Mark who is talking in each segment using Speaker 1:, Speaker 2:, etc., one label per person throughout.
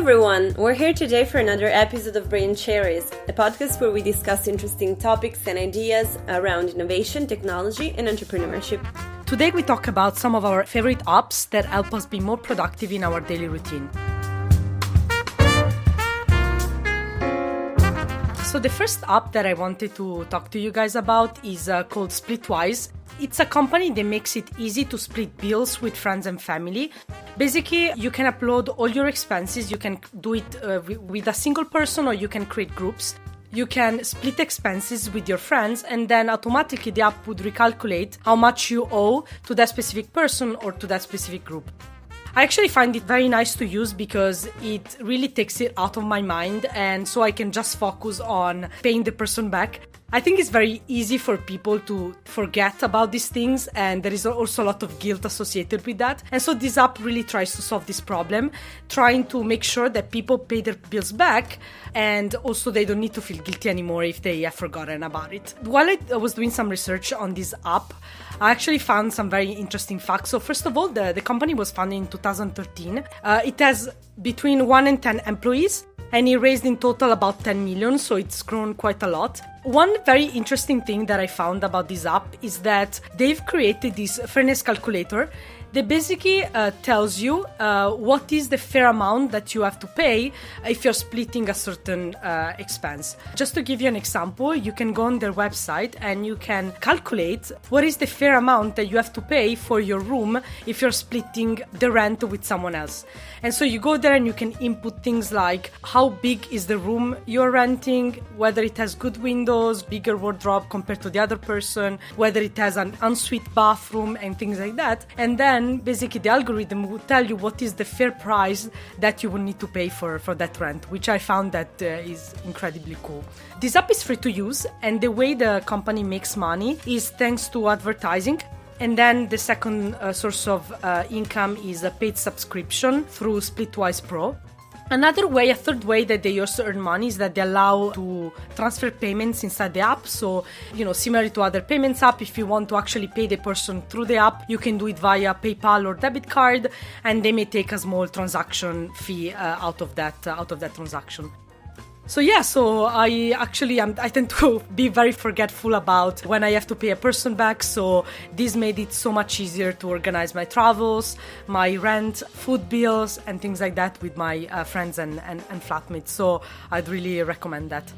Speaker 1: everyone, we're here today for another episode of Brain Cherries, a podcast where we discuss interesting topics and ideas around innovation, technology, and entrepreneurship.
Speaker 2: Today we talk about some of our favorite apps that help us be more productive in our daily routine. So the first app that I wanted to talk to you guys about is called Splitwise. It's a company that makes it easy to split bills with friends and family. Basically, you can upload all your expenses. You can do it with a single person, or you can create groups. You can split expenses with your friends, and then automatically the app would recalculate how much you owe to that specific person or to that specific group. I actually find it very nice to use because it really takes it out of my mind, and so I can just focus on paying the person back. I think it's very easy for people to forget about these things, and there is also a lot of guilt associated with that. And so this app really tries to solve this problem, trying to make sure that people pay their bills back, and also they don't need to feel guilty anymore if they have forgotten about it. While I was doing some research on this app, I actually found some very interesting facts. So first of all, the company was founded in 2013. It has between 1 and 10 employees, and it raised in total about 10 million, so it's grown quite a lot. One very interesting thing that I found about this app is that they've created this fairness calculator that basically tells you what is the fair amount that you have to pay if you're splitting a certain expense. Just to give you an example, you can go on their website and you can calculate what is the fair amount that you have to pay for your room if you're splitting the rent with someone else. And so you go there and you can input things like how big is the room you're renting, whether it has good windows, bigger wardrobe compared to the other person, whether it has an ensuite bathroom and things like that. And then basically the algorithm will tell you what is the fair price that you will need to pay for that rent, which I found that is incredibly cool. This app is free to use, and the way the company makes money is thanks to advertising. And then the second source of income is a paid subscription through Splitwise Pro. A third way that they also earn money is that they allow to transfer payments inside the app. So, similar to other payments app, if you want to actually pay the person through the app, you can do it via PayPal or debit card, and they may take a small transaction fee out of that transaction. So I tend to be very forgetful about when I have to pay a person back. So this made it so much easier to organize my travels, my rent, food bills, and things like that with my friends and flatmates. So I'd really recommend that.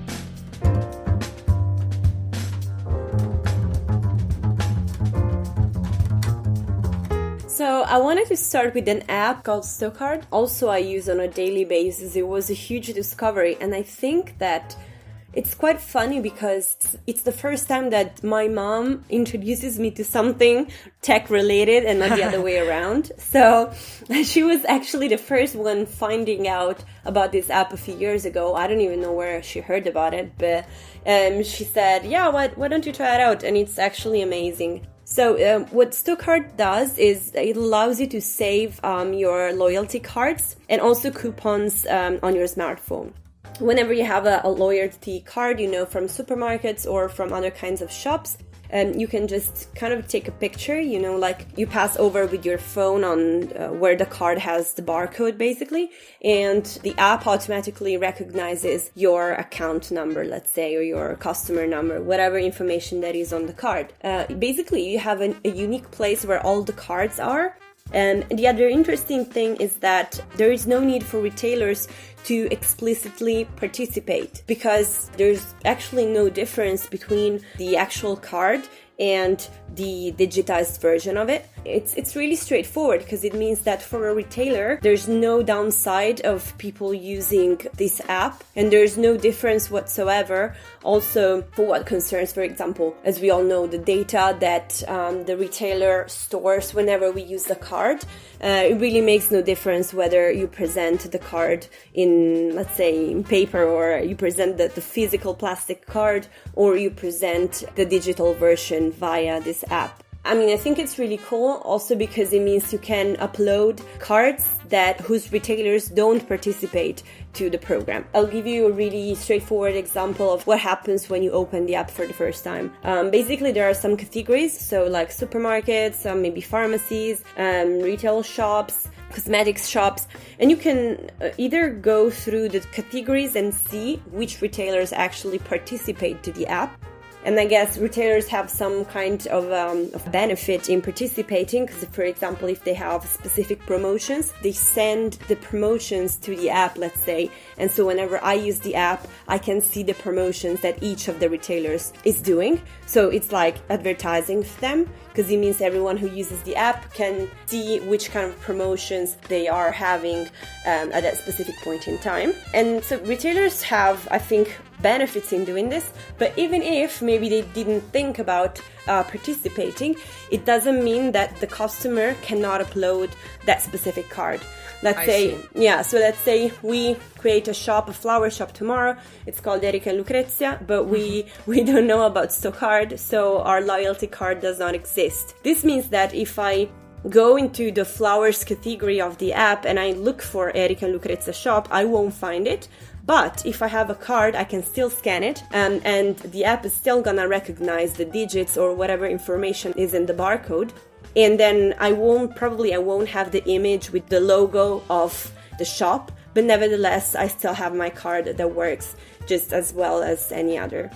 Speaker 1: So I wanted to start with an app called Stocard. Also, I use on a daily basis. It was a huge discovery, and I think that it's quite funny because it's the first time that my mom introduces me to something tech-related and not the other way around. So she was actually the first one finding out about this app a few years ago. I don't even know where she heard about it, but she said, yeah, why don't you try it out? And it's actually amazing. So what Stocard does is it allows you to save your loyalty cards and also coupons on your smartphone. Whenever you have a loyalty card, from supermarkets or from other kinds of shops, you can just kind of take a picture, like you pass over with your phone on where the card has the barcode basically, and the app automatically recognizes your account number, let's say, or your customer number, whatever information that is on the card. Basically, you have a unique place where all the cards are. And the other interesting thing is that there is no need for retailers to explicitly participate, because there's actually no difference between the actual card and the digitized version of it. It's really straightforward, because it means that for a retailer, there's no downside of people using this app, and there's no difference whatsoever. Also, for what concerns, for example, as we all know, the data that the retailer stores whenever we use the card, it really makes no difference whether you present the card in, let's say, in paper, or you present the physical plastic card, or you present the digital version via this app. I mean, I think it's really cool also because it means you can upload cards whose retailers don't participate to the program. I'll give you a really straightforward example of what happens when you open the app for the first time. Basically, there are some categories, so like supermarkets, maybe pharmacies, retail shops, cosmetics shops, and you can either go through the categories and see which retailers actually participate to the app. And I guess retailers have some kind of benefit in participating, because, for example, if they have specific promotions, they send the promotions to the app, let's say. And so whenever I use the app, I can see the promotions that each of the retailers is doing. So it's like advertising for them, because it means everyone who uses the app can see which kind of promotions they are having at that specific point in time. And so retailers have, I think, benefits in doing this, but even if maybe they didn't think about participating, it doesn't mean that the customer cannot upload that specific card. Let's say we create a flower shop tomorrow. It's called Erika and Lucrezia, but we don't know about Stocard, so our loyalty card does not exist. This means that if I go into the flowers category of the app and I look for Erika and Lucrezia shop, I won't find it. But if I have a card, I can still scan it, and the app is still gonna recognize the digits or whatever information is in the barcode. And then I won't have the image with the logo of the shop, but nevertheless, I still have my card that works just as well as any other.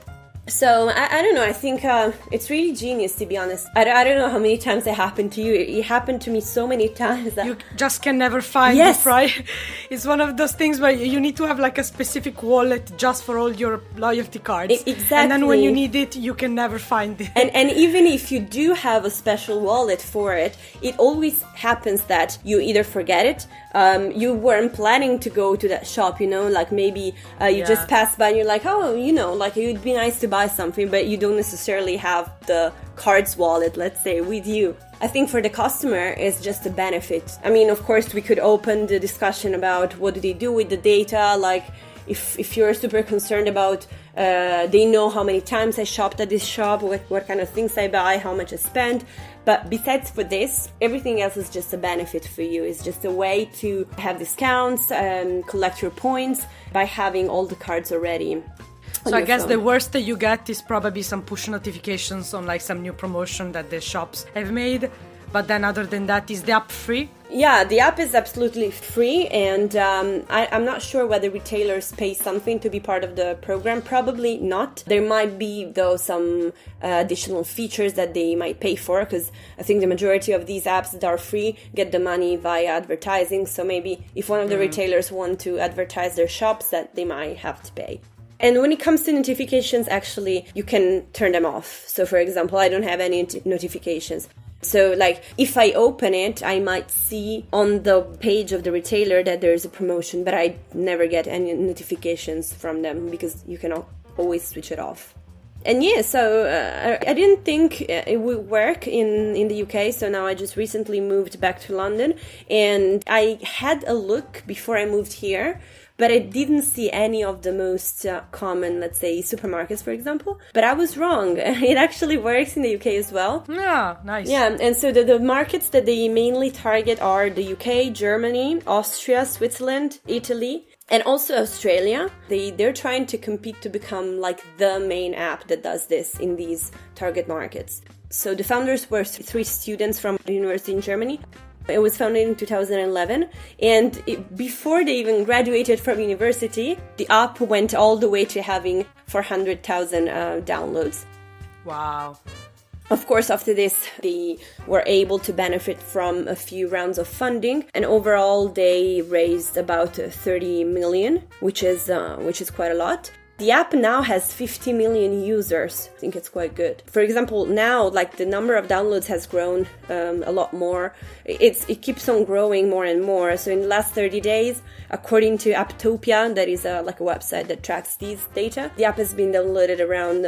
Speaker 1: So, I don't know, I think it's really genius, to be honest. I don't know how many times it happened to you. It happened to me so many times that
Speaker 2: you just can never find it, right? It's one of those things where you need to have like a specific wallet just for all your loyalty cards.
Speaker 1: Exactly.
Speaker 2: And then when you need it, you can never find it.
Speaker 1: And even if you do have a special wallet for it, it always happens that you either forget it, you weren't planning to go to that shop, like maybe you just passed by and you're like, oh, like it would be nice to buy something, but you don't necessarily have the card's wallet, let's say, with you. I think for the customer, it's just a benefit. I mean, of course, we could open the discussion about what do they do with the data, like if you're super concerned about they know how many times I shopped at this shop, what kind of things I buy, how much I spend. But besides for this, everything else is just a benefit for you. It's just a way to have discounts and collect your points by having all the cards already.
Speaker 2: So I guess the worst that you get is probably some push notifications on like some new promotion that the shops have made. But then other than that, is the app free?
Speaker 1: Yeah, the app is absolutely free, and I'm not sure whether retailers pay something to be part of the program. Probably not. There might be, though, some additional features that they might pay for, because I think the majority of these apps that are free get the money via advertising. So maybe if one of the retailers want to advertise their shops, that they might have to pay. And when it comes to notifications, actually, you can turn them off. So, for example, I don't have any notifications. So, like, if I open it, I might see on the page of the retailer that there's a promotion, but I never get any notifications from them because you can always switch it off. And yeah, so I didn't think it would work in the UK, so now I just recently moved back to London, and I had a look before I moved here, but I didn't see any of the most common, let's say, supermarkets, for example. But I was wrong. It actually works in the UK as well.
Speaker 2: Yeah, nice.
Speaker 1: Yeah, and so the markets that they mainly target are the UK, Germany, Austria, Switzerland, Italy, and also Australia. They're trying to compete to become like the main app that does this in these target markets. So the founders were 3 students from a university in Germany. It was founded in 2011, and before they even graduated from university, the app went all the way to having 400,000 downloads.
Speaker 2: Wow.
Speaker 1: Of course, after this, they were able to benefit from a few rounds of funding, and overall they raised about 30 million, which is quite a lot. The app now has 50 million users. I think it's quite good. For example, now, like, the number of downloads has grown a lot more. It keeps on growing more and more. So in the last 30 days, according to Apptopia, that is like a website that tracks these data, the app has been downloaded around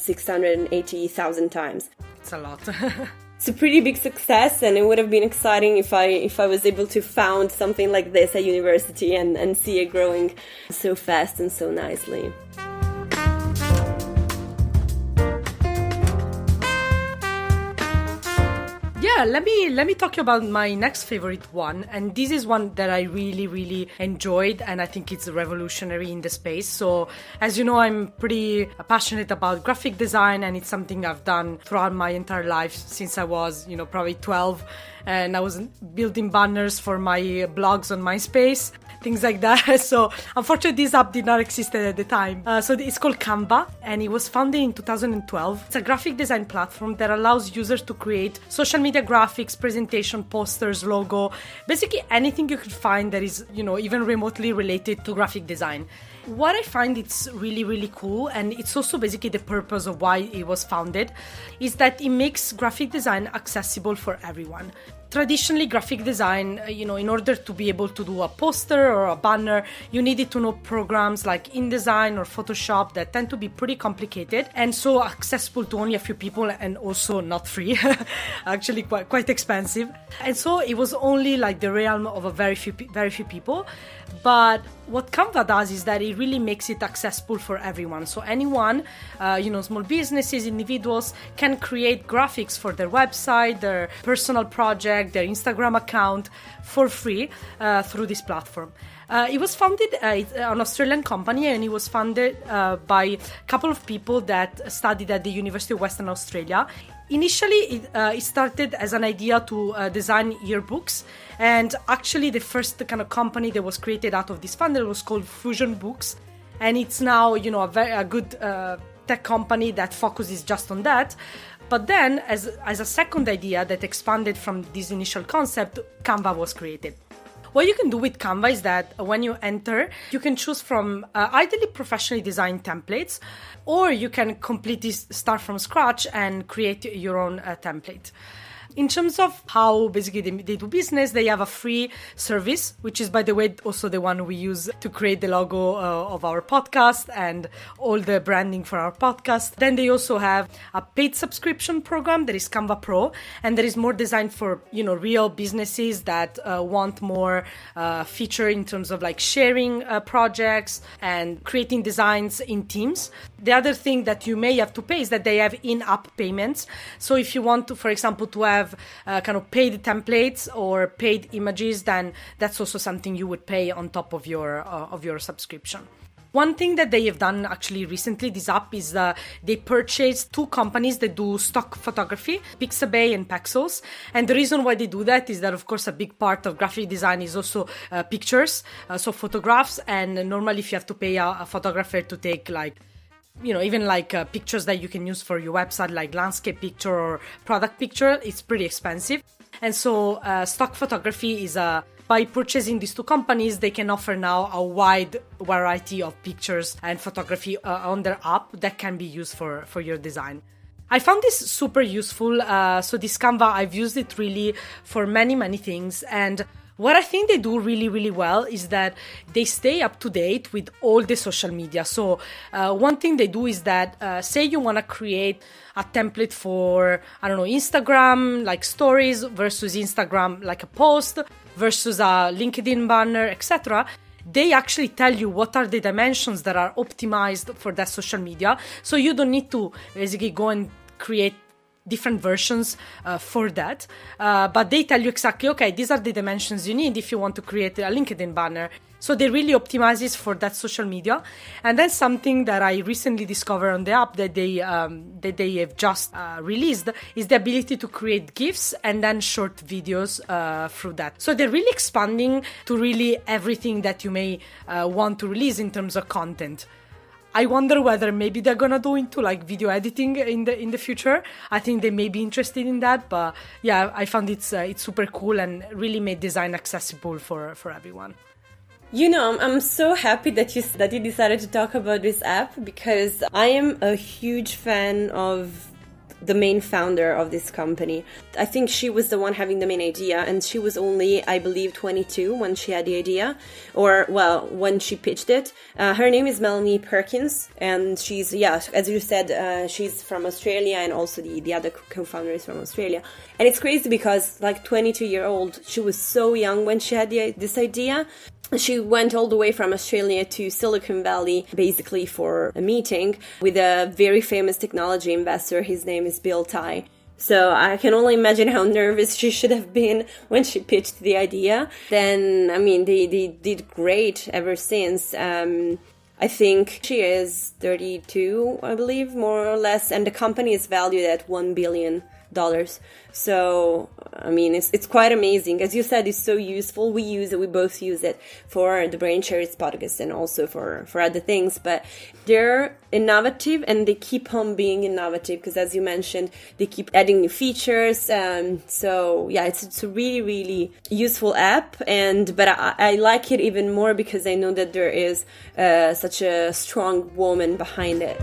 Speaker 1: 680,000 times.
Speaker 2: It's a lot.
Speaker 1: It's a pretty big success, and it would have been exciting if I was able to found something like this at university and see it growing so fast and so nicely.
Speaker 2: Yeah, let me talk about my next favorite one, and this is one that I really, really enjoyed, and I think it's revolutionary in the space. So, as you know, I'm pretty passionate about graphic design, and it's something I've done throughout my entire life since I was, probably 12. and I was building banners for my blogs on MySpace, things like that. So unfortunately, this app did not exist at the time. So it's called Canva, and it was founded in 2012. It's a graphic design platform that allows users to create social media graphics, presentation, posters, logo, basically anything you could find that is, even remotely related to graphic design. What I find it's really, really cool, and it's also basically the purpose of why it was founded, is that it makes graphic design accessible for everyone. Traditionally, graphic design, in order to be able to do a poster or a banner, you needed to know programs like InDesign or Photoshop that tend to be pretty complicated and so accessible to only a few people, and also not free, actually quite expensive. And so it was only like the realm of a very few people. But what Canva does is that it really makes it accessible for everyone. So anyone, small businesses, individuals can create graphics for their website, their personal project, their Instagram account for free through this platform. It was founded, an Australian company, and it was funded by a couple of people that studied at the University of Western Australia. Initially, it started as an idea to design yearbooks, and actually the first kind of company that was created out of this fund was called Fusion Books, and it's now a good tech company that focuses just on that. But then, as a second idea that expanded from this initial concept, Canva was created. What you can do with Canva is that when you enter, you can choose from ideally professionally designed templates, or you can completely start from scratch and create your own template. In terms of how basically they do business, they have a free service, which is, by the way, also the one we use to create the logo of our podcast and all the branding for our podcast. Then they also have a paid subscription program that is Canva Pro, and that is more designed for, real businesses that want more feature in terms of like sharing projects and creating designs in teams. The other thing that you may have to pay is that they have in-app payments. So if you want to, for example, to have kind of paid templates or paid images, then that's also something you would pay on top of your subscription. One thing that they have done actually recently, this app, is they purchased two companies that do stock photography, Pixabay and Pexels. And the reason why they do that is that, of course, a big part of graphic design is also pictures, so photographs. And normally if you have to pay a photographer to take even pictures that you can use for your website, like landscape picture or product picture, it's pretty expensive. And so stock photography is by purchasing these two companies, they can offer now a wide variety of pictures and photography on their app that can be used for your design. I found this super useful. So this Canva, I've used it really for many, many things. And what I think they do really, really well is that they stay up to date with all the social media. So one thing they do is that say you want to create a template for, Instagram, like stories versus Instagram, like a post versus a LinkedIn banner, etc. They actually tell you what are the dimensions that are optimized for that social media. So you don't need to basically go and create different versions for that, but they tell you exactly, okay, these are the dimensions you need if you want to create a LinkedIn banner. So they really optimizes for that social media. And then something that I recently discovered on the app that they have just released is the ability to create GIFs and then short videos through that. So they're really expanding to really everything that you may want to release in terms of content. I wonder whether maybe they're gonna do into like video editing in the future. I think they may be interested in that, but yeah, I found it's super cool and really made design accessible for everyone.
Speaker 1: I'm so happy that you decided to talk about this app, because I am a huge fan of the main founder of this company. I think she was the one having the main idea, and she was only, I believe, 22 when she had the idea, or, well, when she pitched it. Her name is Melanie Perkins, and she's, as you said, she's from Australia, and also the other co-founder is from Australia. And it's crazy because, like, 22-year-old, she was so young when she had this idea. She went all the way from Australia to Silicon Valley, basically for a meeting with a very famous technology investor. His name is Bill Tai. So I can only imagine how nervous she should have been when she pitched the idea. Then, they did great ever since. I think she is 32, I believe, more or less. And the company is valued at $1 billion. So, I mean, it's quite amazing. As you said, it's so useful. We both use it for the Brain Cherries podcast and also for other things. But they're innovative and they keep on being innovative because, as you mentioned, they keep adding new features. So, yeah, it's a really, really useful app. But I like it even more because I know that there is such a strong woman behind it.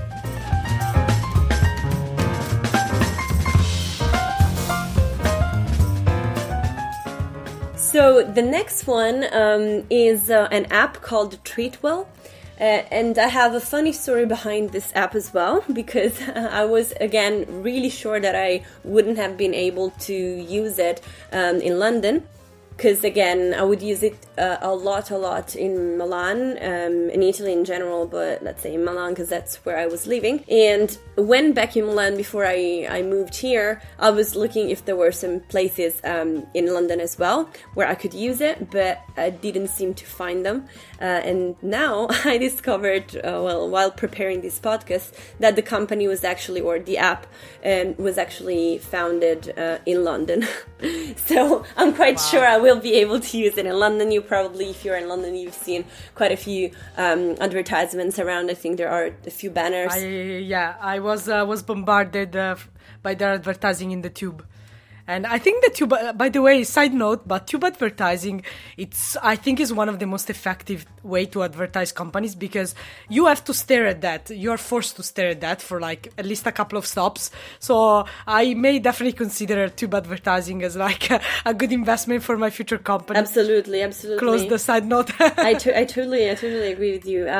Speaker 1: So the next one is an app called Treatwell. And I have a funny story behind this app as well, because I was, again, really sure that I wouldn't have been able to use it in London. Because, again, I would use it a lot in Milan, in Italy in general, but let's say in Milan because that's where I was living. And when back in Milan, before I moved here, I was looking if there were some places in London as well where I could use it, but I didn't seem to find them. And now I discovered, while preparing this podcast, that the company was actually, or the app was actually founded in London. So I'm quite sure I will be able to use it in London. You probably, if you're in London, you've seen quite a few advertisements around. I think there are a few banners.
Speaker 2: I was bombarded by their advertising in the tube. And I think the tube, by the way, side note, but tube advertising, I think is one of the most effective way to advertise companies because you have to stare at that. You're forced to stare at that for like at least a couple of stops. So I may definitely consider tube advertising as like a good investment for my future company.
Speaker 1: Absolutely.
Speaker 2: Close the side note.
Speaker 1: I totally agree with you.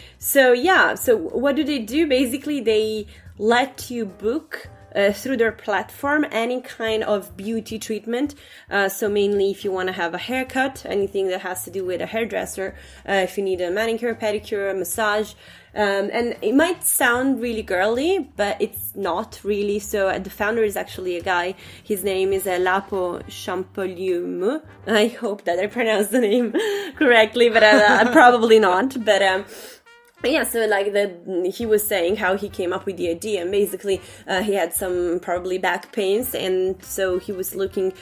Speaker 1: So what do they do? Basically, they let you book through their platform any kind of beauty treatment. So mainly if you want to have a haircut, anything that has to do with a hairdresser, if you need a manicure, pedicure, a massage. And it might sound really girly, but it's not really. So the founder is actually a guy. His name is Lapo Champollion. I hope that I pronounced the name correctly, but probably not. Yeah, so he was saying how he came up with the idea, and basically he had some probably back pains, and so he was looking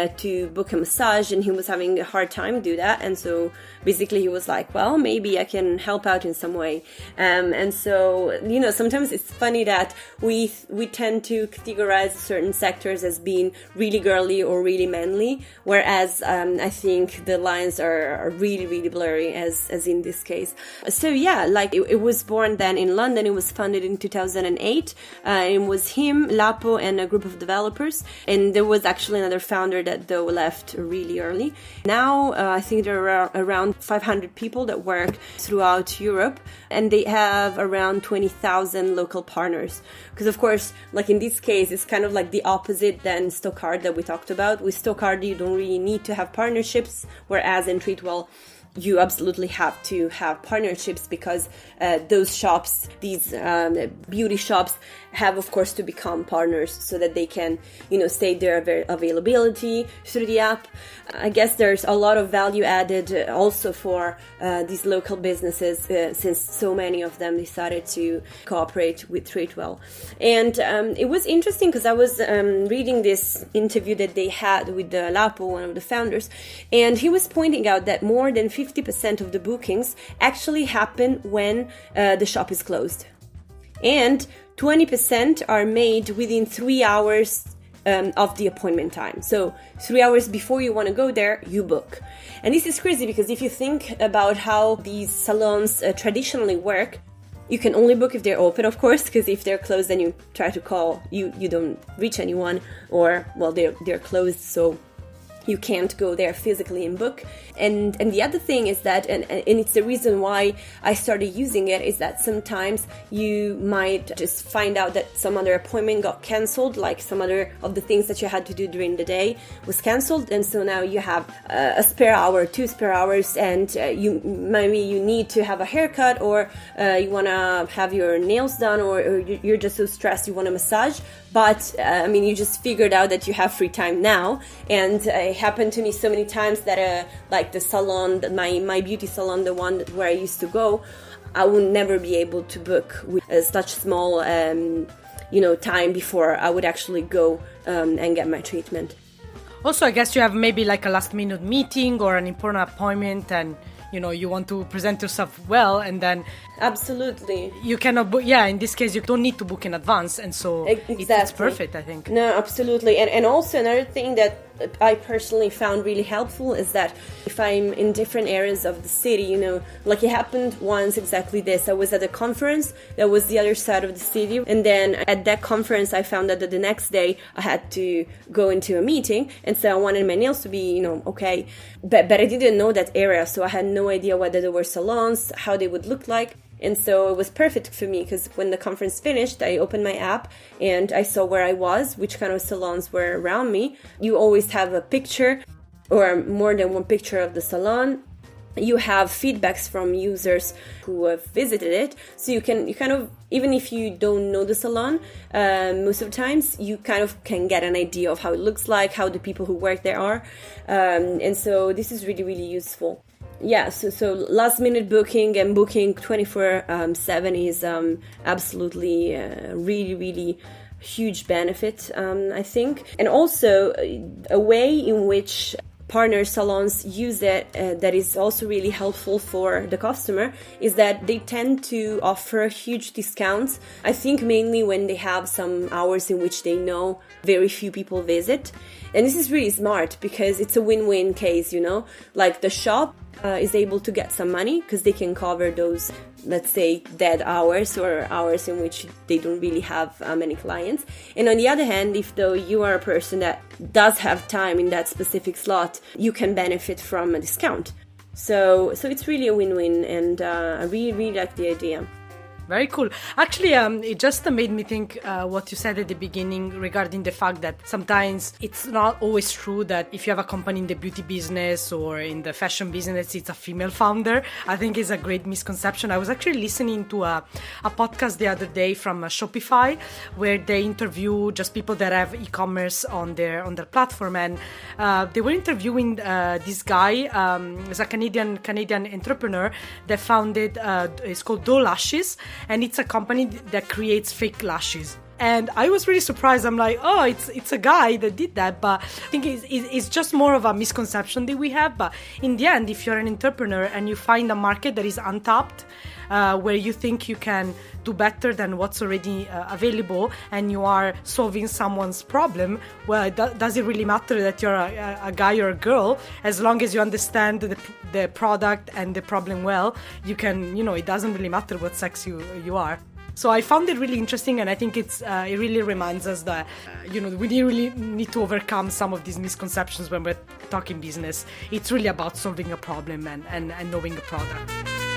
Speaker 1: to book a massage, and he was having a hard time do that, and so basically he was like, well, maybe I can help out in some way. And so, sometimes it's funny that we tend to categorize certain sectors as being really girly or really manly, whereas I think the lines are really, really blurry as in this case. So yeah, it was born then in London. It was founded in 2008. It was him, Lapo, and a group of developers. And there was actually another founder that though left really early. Now I think there are around 500 people that work throughout Europe, and they have around 20,000 local partners. Because of course, like in this case, it's kind of like the opposite than Stocard that we talked about. With Stocard, you don't really need to have partnerships, whereas in Treatwell, you absolutely have to have partnerships because those shops, these beauty shops, have of course to become partners so that they can, state their availability through the app. I guess there's a lot of value added also for these local businesses since so many of them decided to cooperate with Treatwell. And it was interesting because I was reading this interview that they had with Lapo, one of the founders, and he was pointing out that more than 50% of the bookings actually happen when the shop is closed. And 20% are made within 3 hours of the appointment time. So 3 hours before you want to go there, you book. And this is crazy because if you think about how these salons traditionally work, you can only book if they're open, of course, because if they're closed, then you try to call, you don't reach anyone, or, well, they're closed, so you can't go there physically and book. And the other thing is that, and it's the reason why I started using it, is that sometimes you might just find out that some other appointment got cancelled, like some other of the things that you had to do during the day was cancelled, and so now you have a spare hour, 2 spare hours, and you need to have a haircut, or you want to have your nails done, or you're just so stressed you want a massage, but you just figured out that you have free time now. And it happened to me so many times that like the salon, my beauty salon, the one where I used to go, I would never be able to book with such small time before I would actually go and get my treatment.
Speaker 2: Also, I guess you have maybe like a last minute meeting or an important appointment, and you want to present yourself well, and then
Speaker 1: absolutely
Speaker 2: you cannot book. Yeah, in this case you don't need to book in advance, and so it's perfect, I think.
Speaker 1: No, absolutely. And also another thing that I personally found really helpful is that if I'm in different areas of the city, like it happened once exactly this. I was at a conference that was the other side of the city, and then at that conference I found out that the next day I had to go into a meeting, and so I wanted my nails to be, okay, but I didn't know that area, so I had no idea whether there were salons, how they would look like. And so it was perfect for me because when the conference finished, I opened my app and I saw where I was, which kind of salons were around me. You always have a picture or more than one picture of the salon. You have feedbacks from users who have visited it. So you kind of, even if you don't know the salon, most of the times you kind of can get an idea of how it looks like, how the people who work there are. And so this is really, really useful. Yeah, so last minute booking and booking 24/7 is absolutely really, really huge benefit, I think. And also a way in which partner salons use it that is also really helpful for the customer is that they tend to offer huge discounts. I think mainly when they have some hours in which they know very few people visit. And this is really smart because it's a win-win case, like the shop is able to get some money because they can cover those, let's say, dead hours or hours in which they don't really have many clients. And on the other hand, if though you are a person that does have time in that specific slot, you can benefit from a discount. So it's really a win-win, and I really, really like the idea.
Speaker 2: Very cool. Actually, it just made me think what you said at the beginning regarding the fact that sometimes it's not always true that if you have a company in the beauty business or in the fashion business, it's a female founder. I think it's a great misconception. I was actually listening to a podcast the other day from Shopify where they interview just people that have e-commerce on their platform, and they were interviewing this guy. He's a Canadian entrepreneur that founded. It's called Doe Lashes. And it's a company that creates fake lashes. And I was really surprised. I'm like, oh, it's a guy that did that. But I think it's just more of a misconception that we have. But in the end, if you're an entrepreneur and you find a market that is untapped, where you think you can do better than what's already available, and you are solving someone's problem, well, does it really matter that you're a guy or a girl? As long as you understand the product and the problem well, you can, it doesn't really matter what sex you are. So I found it really interesting, and I think it really reminds us that, we really need to overcome some of these misconceptions when we're talking business. It's really about solving a problem and knowing a product.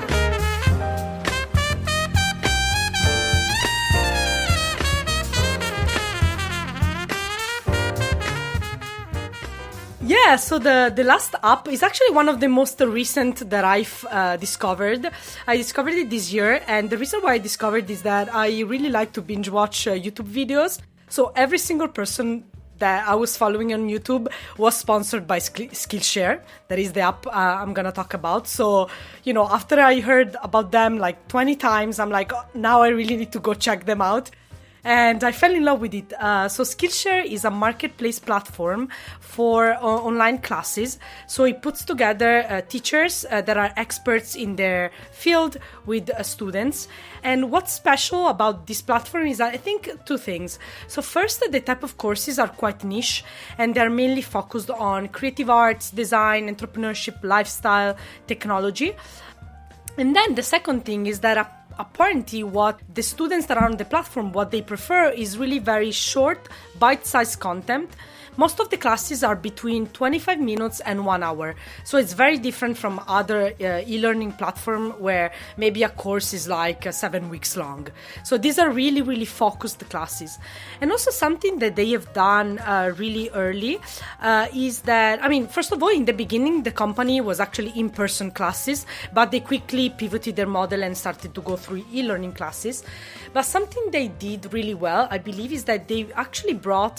Speaker 2: Yeah, so the last app is actually one of the most recent that I've discovered. I discovered it this year, and the reason why I discovered is that I really like to binge watch YouTube videos. So every single person that I was following on YouTube was sponsored by Skillshare. That is the app I'm gonna talk about. So, after I heard about them like 20 times, I'm like, oh, now I really need to go check them out. And I fell in love with it. So Skillshare is a marketplace platform for online classes. So it puts together teachers that are experts in their field with students. And what's special about this platform is, I think, two things. So first, the type of courses are quite niche, and they're mainly focused on creative arts, design, entrepreneurship, lifestyle, technology. And then the second thing is that apparently what the students that are on the platform, what they prefer is really very short, bite-sized content. Most of the classes are between 25 minutes and 1 hour. So it's very different from other e-learning platform where maybe a course is like 7 weeks long. So these are really, really focused classes. And also something that they have done really early is that, first of all, in the beginning, the company was actually in-person classes, but they quickly pivoted their model and started to go through e-learning classes. But something they did really well, I believe, is that they actually brought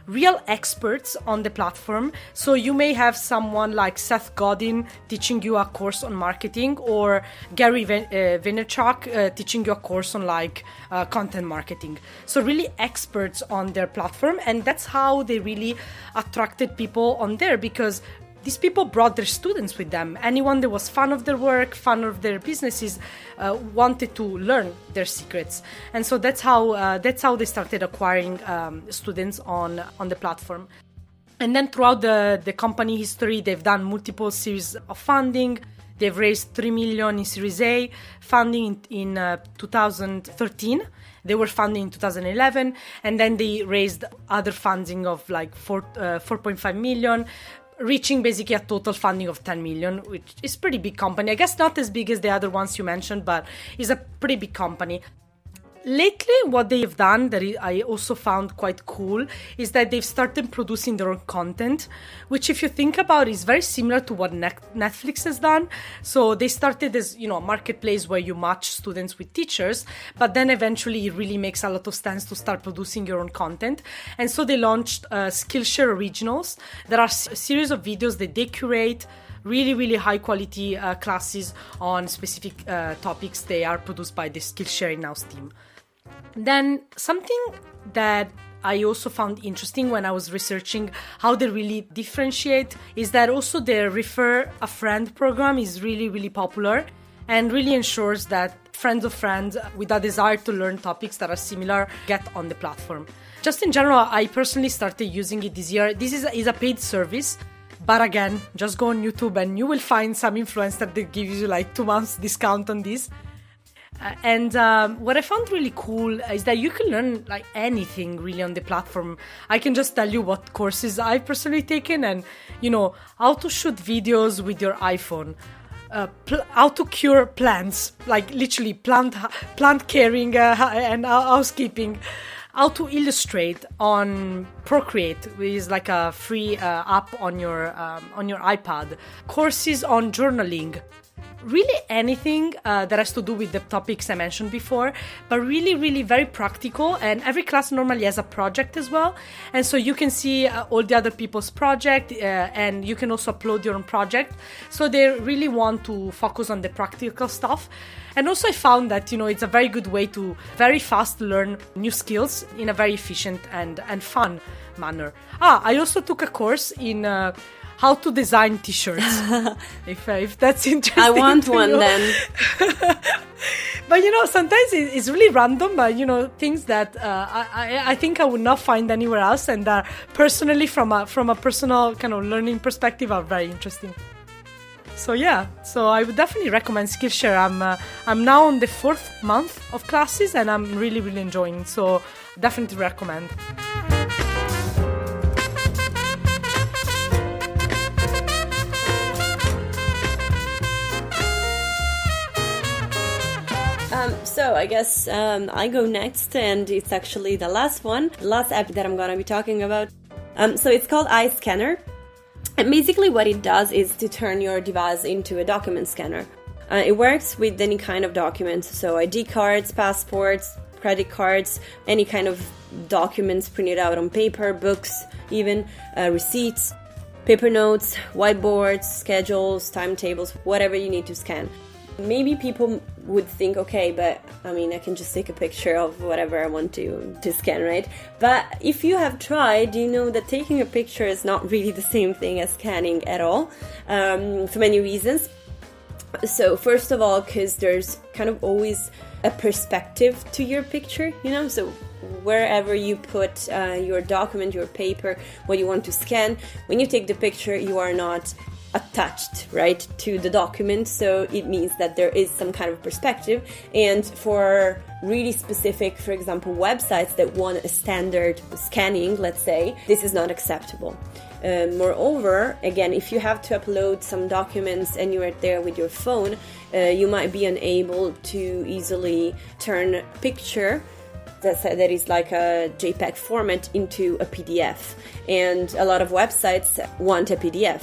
Speaker 2: real experts on the platform. So you may have someone like Seth Godin teaching you a course on marketing, or Gary Vaynerchuk teaching you a course on like content marketing. So really experts on their platform, and that's how they really attracted people on there, because these people brought their students with them. Anyone that was fan of their work, fan of their businesses, wanted to learn their secrets, and so that's how they started acquiring students on the platform. And then throughout the company history, they've done multiple series of funding. They've raised $3 million in Series A funding in 2013. They were funded in 2011, and then they raised other funding of like 4.5 million. Reaching basically a total funding of 10 million, which is pretty big company. I guess not as big as the other ones you mentioned, but is a pretty big company. Lately, what they've done that I also found quite cool is that they've started producing their own content, which if you think about is very similar to what Netflix has done. So they started as, a marketplace where you match students with teachers, but then eventually it really makes a lot of sense to start producing your own content. And so they launched Skillshare Originals. There are a series of videos that they curate, really, really high quality classes on specific topics. They are produced by the Skillshare in-house team. Then something that I also found interesting when I was researching how they really differentiate is that also their Refer a Friend program is really, really popular and really ensures that friends of friends with a desire to learn topics that are similar get on the platform. Just in general, I personally started using it this year. This is a paid service. But again, just go on YouTube and you will find some influencer that gives you like 2 months discount on this. And what I found really cool is that you can learn like anything really on the platform. I can just tell you what courses I've personally taken, and how to shoot videos with your iPhone, how to cure plants, like literally plant caring and housekeeping, how to illustrate on Procreate, which is like a free app on your iPad, courses on journaling. Really anything that has to do with the topics I mentioned before, but really, really very practical. And every class normally has a project as well. And so you can see all the other people's project, and you can also upload your own project. So they really want to focus on the practical stuff. And also I found that, it's a very good way to very fast learn new skills in a very efficient and fun manner. I also took a course in how to design t-shirts, if that's interesting.
Speaker 1: I want one then.
Speaker 2: But sometimes it's really random, but things that I think I would not find anywhere else, and that personally from a personal kind of learning perspective are very interesting. So I would definitely recommend Skillshare. I'm now on the 4th month of classes and I'm really, really enjoying it. So definitely recommend.
Speaker 1: So I guess I go next, and it's actually the last app that I'm going to be talking about. So it's called iScanner. And basically what it does is to turn your device into a document scanner. It works with any kind of document, so ID cards, passports, credit cards, any kind of documents printed out on paper, books, even receipts, paper notes, whiteboards, schedules, timetables, whatever you need to scan. Maybe people would think, okay, but I can just take a picture of whatever I want to scan, right? But if you have tried, you know that taking a picture is not really the same thing as scanning at all, for many reasons. So first of all, because there's kind of always a perspective to your picture, so wherever you put your document, your paper, what you want to scan, when you take the picture, you are not attached, right, to the document, so it means that there is some kind of perspective. And for really specific, for example, websites that want a standard scanning, let's say, this is not acceptable. Moreover, again, if you have to upload some documents and you are there with your phone, you might be unable to easily turn a picture that is like a JPEG format into a PDF, and a lot of websites want a PDF.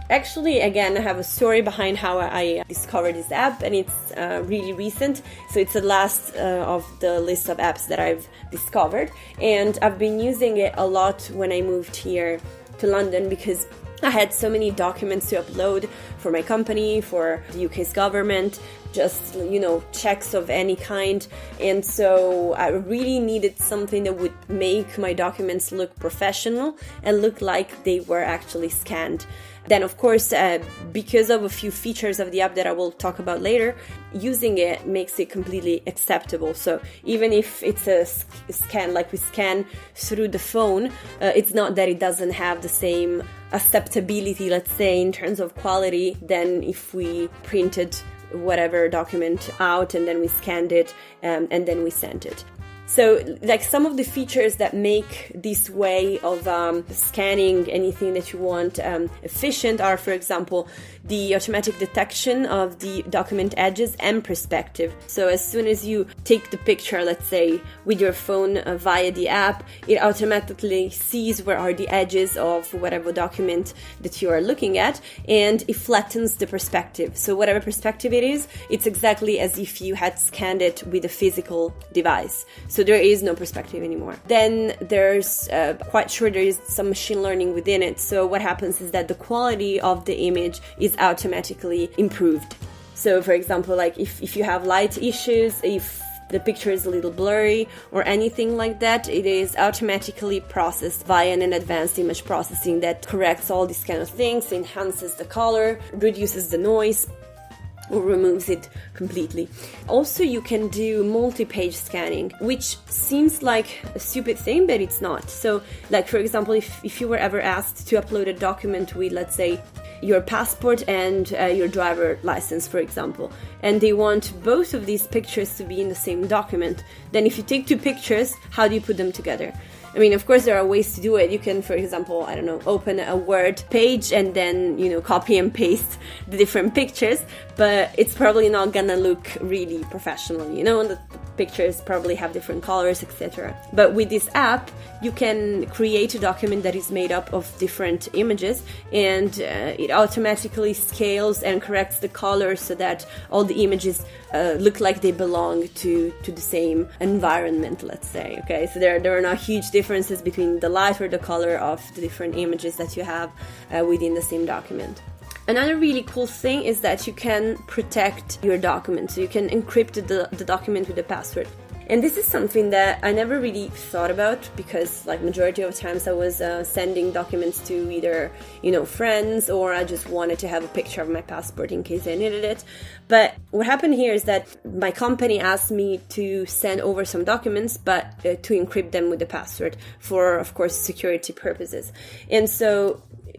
Speaker 1: Actually, again, I have a story behind how I discovered this app, and it's really recent. So it's the last of the list of apps that I've discovered, and I've been using it a lot when I moved here to London because I had so many documents to upload for my company, for the UK's government, just, checks of any kind. And so I really needed something that would make my documents look professional and look like they were actually scanned. Then, of course, because of a few features of the app that I will talk about later, using it makes it completely acceptable. So even if it's a scan, like we scan through the phone, it's not that it doesn't have the same acceptability, let's say, in terms of quality than if we printed whatever document out and then we scanned it and then we sent it. So, like, some of the features that make this way of scanning anything that you want efficient are, for example, the automatic detection of the document edges and perspective. So as soon as you take the picture, let's say, with your phone via the app, it automatically sees where are the edges of whatever document that you are looking at, and it flattens the perspective. So whatever perspective it is, it's exactly as if you had scanned it with a physical device. So there is no perspective anymore. Then there's quite sure there is some machine learning within it. So what happens is that the quality of the image is automatically improved. So for example, like if you have light issues, if the picture is a little blurry or anything like that, it is automatically processed via an advanced image processing that corrects all these kind of things, enhances the color, reduces the noise, or removes it completely. Also, you can do multi-page scanning, which seems like a stupid thing, but it's not. So, like, for example, if you were ever asked to upload a document with, let's say, your passport and your driver license, for example, and they want both of these pictures to be in the same document, then if you take two pictures, how do you put them together? I mean, of course, there are ways to do it. You can, for example, open a Word page and then, copy and paste the different pictures, but it's probably not gonna look really professional, the pictures probably have different colors, etc. But with this app, you can create a document that is made up of different images, and it automatically scales and corrects the colors so that all the images look like they belong to the same environment, let's say. Okay, so there are not huge differences between the light or the color of the different images that you have within the same document. Another really cool thing is that you can protect your document, so you can encrypt the document with a password. And this is something that I never really thought about because, like, majority of times I was sending documents to either, friends, or I just wanted to have a picture of my passport in case I needed it. But what happened here is that my company asked me to send over some documents, but to encrypt them with the password for, of course, security purposes. And so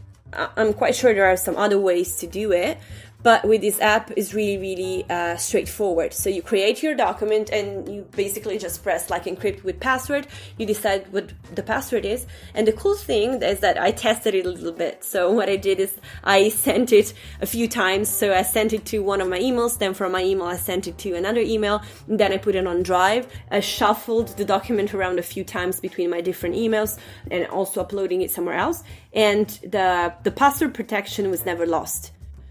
Speaker 1: I'm quite sure there are some other ways to do it, but with this app it's really, really straightforward. So you create your document and you basically just press like encrypt with password. You decide what the password is, and the cool thing is that I tested it a little bit. So what I did is I sent it a few times. So I sent it to one of my emails, then from my email I sent it to another email, and then I put it on Drive. I shuffled the document around a few times between my different emails and also uploading it somewhere else, and the password protection was never lost.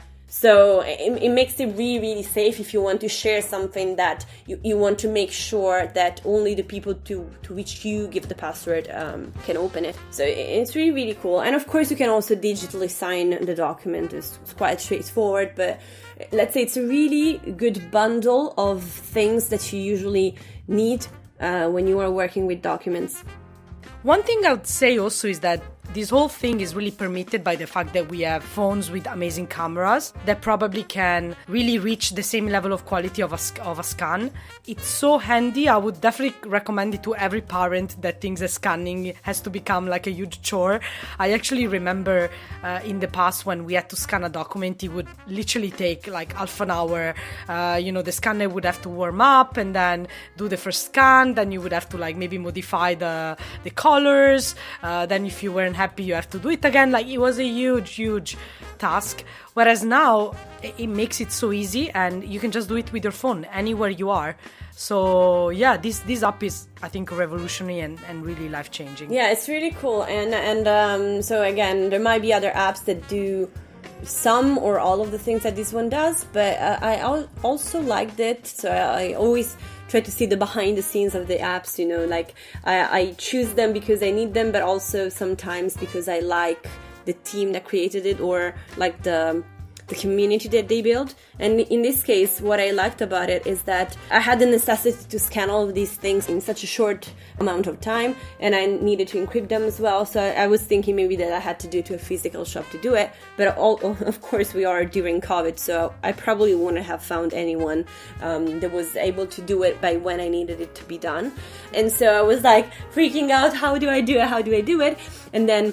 Speaker 1: So it makes it really, really safe if you want to share something that you want to make sure that only the people to which you give the password can open it. So it's really, really cool. And of course, you can also digitally sign the document. It's quite straightforward, but let's say it's a really good bundle of things that you usually need when you are working with documents.
Speaker 2: One thing I would say also is that this whole thing is really permitted by the fact that we have phones with amazing cameras that probably can really reach the same level of quality of a scan. It's so handy. I would definitely recommend it to every parent that thinks that scanning has to become like a huge chore. I actually remember in the past when we had to scan a document, it would literally take like half an hour. The scanner would have to warm up and then do the first scan. Then you would have to like maybe modify the colors. Then if you weren't happy, you have to do it again. Like, it was a huge task, whereas now it makes it so easy and you can just do it with your phone anywhere you are. So yeah, this app is, I think, revolutionary and really life-changing.
Speaker 1: Yeah, it's really cool. And so again, there might be other apps that do some or all of the things that this one does, but I also liked it. So I always try to see the behind the scenes of the apps, you know, like I choose them because I need them, but also sometimes because I like the team that created it, or like the community that they build. And in this case, what I liked about it is that I had the necessity to scan all of these things in such a short amount of time, and I needed to encrypt them as well. So I was thinking maybe that I had to do to a physical shop to do it, but of course we are during COVID, so I probably wouldn't have found anyone that was able to do it by when I needed it to be done. And so I was like freaking out, how do I do it? And then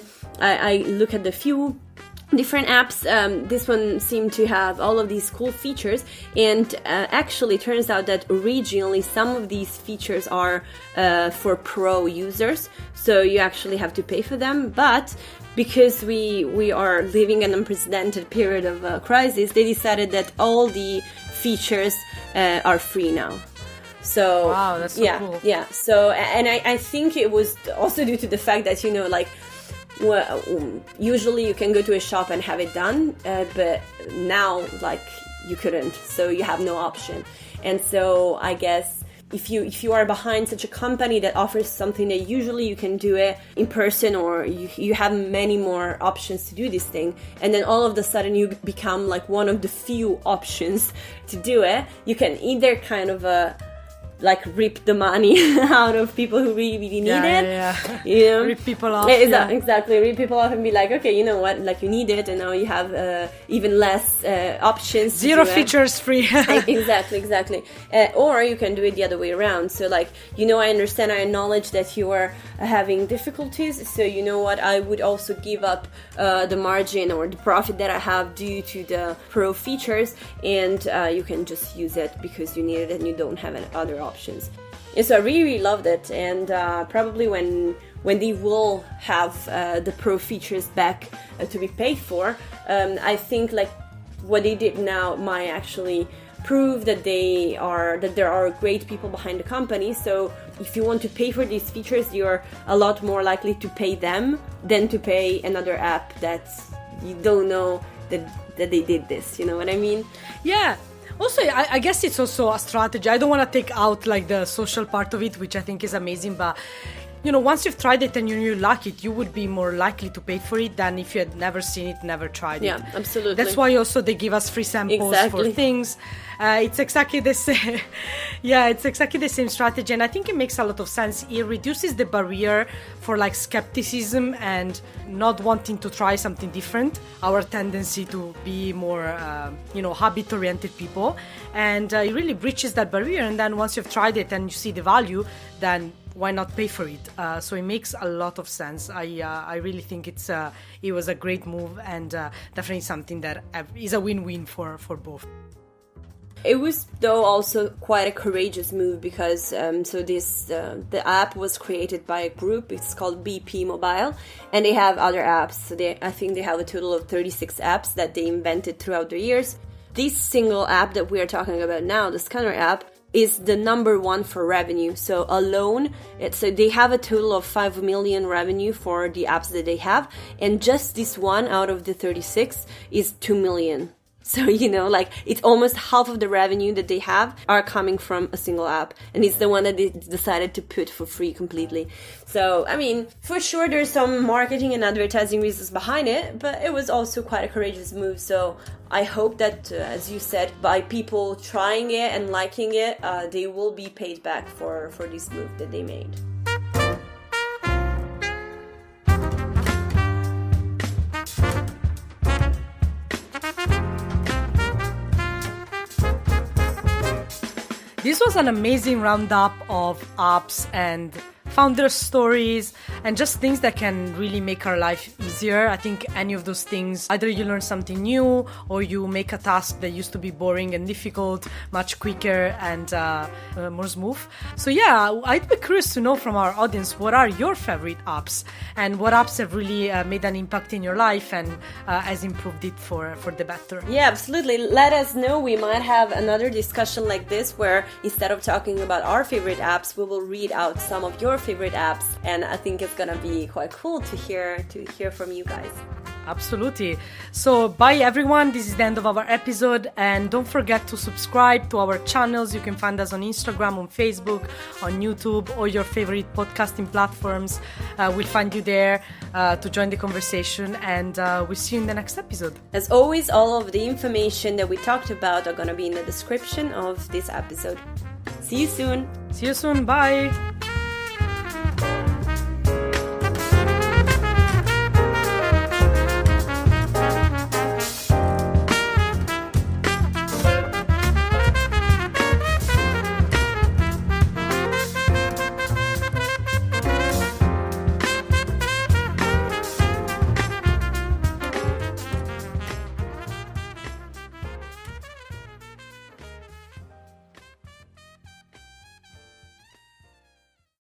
Speaker 1: I look at the few different apps. This one seemed to have all of these cool features, and actually turns out that originally some of these features are for pro users, so you actually have to pay for them, but because we are living an unprecedented period of crisis, they decided that all the features are free now. So
Speaker 2: wow, that's so cool.
Speaker 1: Yeah, so, and I think it was also due to the fact that, you know, like, well, usually you can go to a shop and have it done, but now, like, you couldn't, so you have no option. And so I guess if you are behind such a company that offers something that usually you can do it in person, or you have many more options to do this thing, and then all of a sudden you become like one of the few options to do it, you can either kind of like rip the money out of people who really need it. You know?
Speaker 2: Rip people off.
Speaker 1: Exactly, rip people off and be like, okay, you know what, like you need it, and now you have even less options.
Speaker 2: Zero features free.
Speaker 1: Exactly. Or you can do it the other way around. So like, you know, I understand, I acknowledge that you are having difficulties, so you know what, I would also give up the margin or the profit that I have due to the pro features, and you can just use it because you need it and you don't have any other options. And so I really loved it, and probably when they will have the pro features back to be paid for, I think like what they did now might actually prove that there are great people behind the company. So if you want to pay for these features, you're a lot more likely to pay them than to pay another app that you don't know that they did this. You know what I mean?
Speaker 2: Yeah. Also, I guess it's also a strategy. I don't want to take out like the social part of it, which I think is amazing, but you know, once you've tried it and you like it, you would be more likely to pay for it than if you had never seen it, never tried it.
Speaker 1: Yeah, absolutely.
Speaker 2: That's why also they give us free samples for things. It's exactly the same. Yeah, it's exactly the same strategy, and I think it makes a lot of sense. It reduces the barrier for like skepticism and not wanting to try something different. Our tendency to be more, habit-oriented people, and it really breaches that barrier. And then once you've tried it and you see the value, then why not pay for it? So it makes a lot of sense. I really think it was a great move, and definitely something that is a win-win for both.
Speaker 1: It was, though, also quite a courageous move because the app was created by a group. It's called BP Mobile, and they have other apps. So I think they have a total of 36 apps that they invented throughout the years. This single app that we are talking about now, the Scanner app, is the number one for revenue. So alone, they have a total of 5 million revenue for the apps that they have, and just this one out of the 36 is 2 million. So, you know, like, it's almost half of the revenue that they have are coming from a single app. And it's the one that they decided to put for free completely. So, I mean, for sure there's some marketing and advertising reasons behind it, but it was also quite a courageous move. So I hope that, as you said, by people trying it and liking it, they will be paid back for this move that they made.
Speaker 2: This was an amazing roundup of apps and founder stories and just things that can really make our life easier. I think any of those things, either you learn something new or you make a task that used to be boring and difficult much quicker and more smooth. So yeah, I'd be curious to know from our audience, what are your favorite apps and what apps have really made an impact in your life and has improved it for the better?
Speaker 1: Yeah, absolutely. Let us know. We might have another discussion like this where instead of talking about our favorite apps, we will read out some of your favorite apps, and I think it's gonna be quite cool to hear from you guys.
Speaker 2: Absolutely. So bye everyone, this is the end of our episode, and don't forget to subscribe to our channels. You can find us on Instagram, on Facebook, on YouTube, or your favorite podcasting platforms. We'll find you there to join the conversation, and we'll see you in the next episode.
Speaker 1: As always, all of the information that we talked about are going to be in the description of this episode. See you soon.
Speaker 2: See you soon. Bye.